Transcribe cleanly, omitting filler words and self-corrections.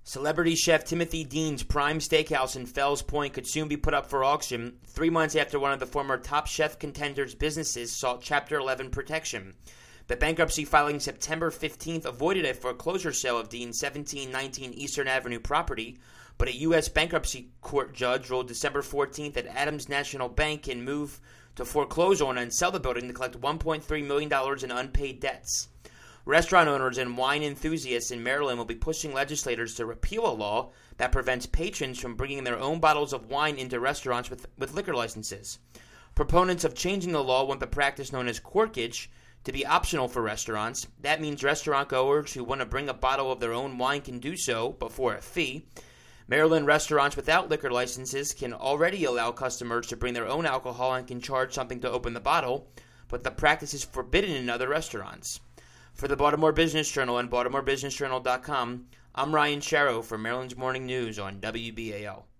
Celebrity chef Timothy Dean's prime steakhouse in Fells Point could soon be put up for auction 3 months after one of the former Top Chef contenders' businesses sought Chapter 11 protection. The bankruptcy filing September 15th avoided a foreclosure sale of Dean's 1719 Eastern Avenue property, but a U.S. bankruptcy court judge ruled December 14th that Adams National Bank can move to foreclose on and sell the building to collect $1.3 million in unpaid debts. Restaurant owners and wine enthusiasts in Maryland will be pushing legislators to repeal a law that prevents patrons from bringing their own bottles of wine into restaurants with liquor licenses. Proponents of changing the law want the practice known as corkage to be optional for restaurants. That means restaurant goers who want to bring a bottle of their own wine can do so, but for a fee. Maryland restaurants without liquor licenses can already allow customers to bring their own alcohol and can charge something to open the bottle, but the practice is forbidden in other restaurants. For the Baltimore Business Journal and BaltimoreBusinessJournal.com, I'm Ryan Sharrow for Maryland's Morning News on WBAL.